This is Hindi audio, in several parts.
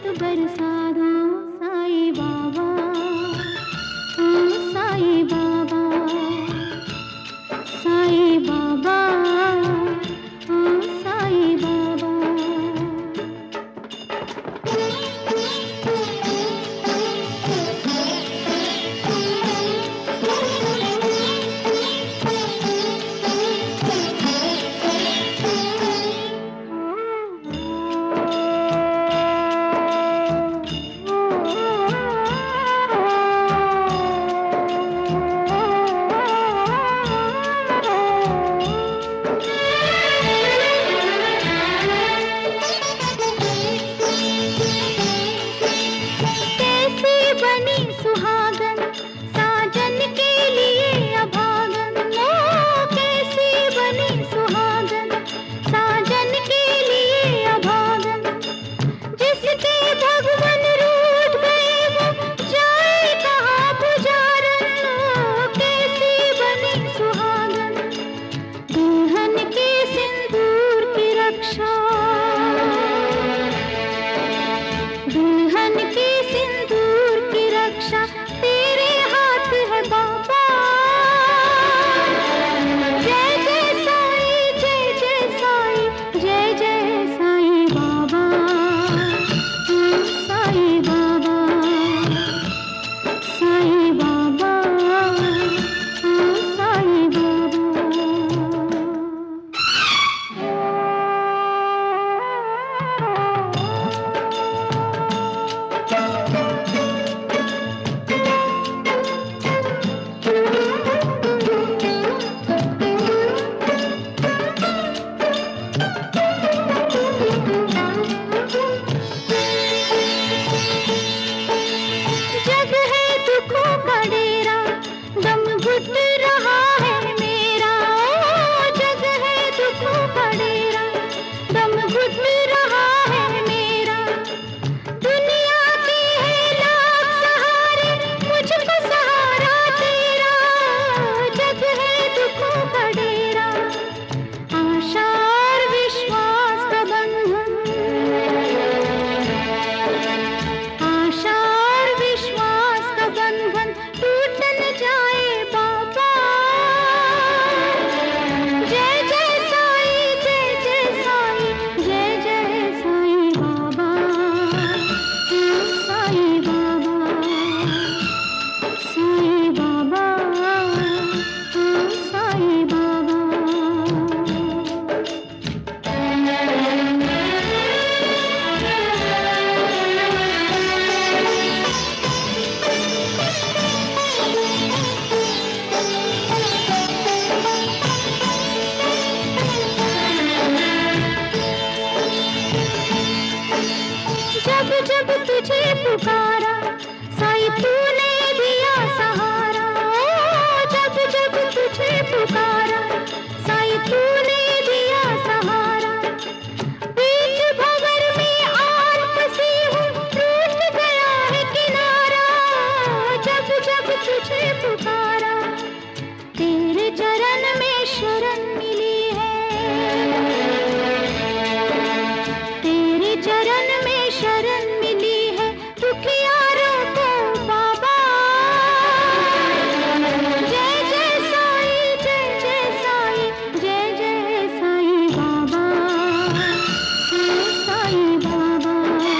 अमृत बरसा दो साईं बाबा, ओ साईं बाबा, साईं बाबा, ओ साईं बाबा। जब तुझे पुकारा साईं तूने दिया सहारा, जब जब तुझे पुकारा साईं तूने दिया सहारा। बीच भंवर में आन फंसी हूँ, टूट गया है किनारा। जब जब तुझे पुकारा तेरे चरण में शरण मिली है, तेरे चरण में शरण मिली है दुखियारों को बाबा। जय जय साईं, जय जय साईं, जय जय साईं बाबा, साईं बाबा,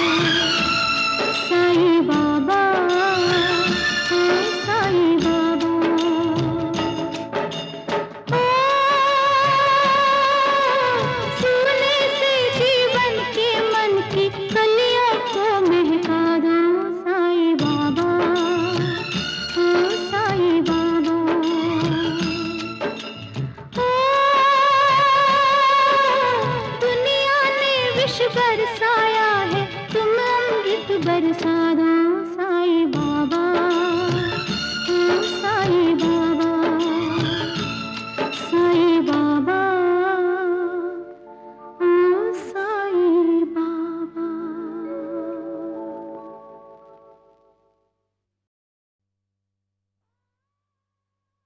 साईं बाबा, साईं बाबा। सुनने से जीवन के मन की कलियों को महका दो साईं बाबा, ओ साईं बाबा। ओ दुनिया ने विष बरसाया है, तुम अमृत बरसा दो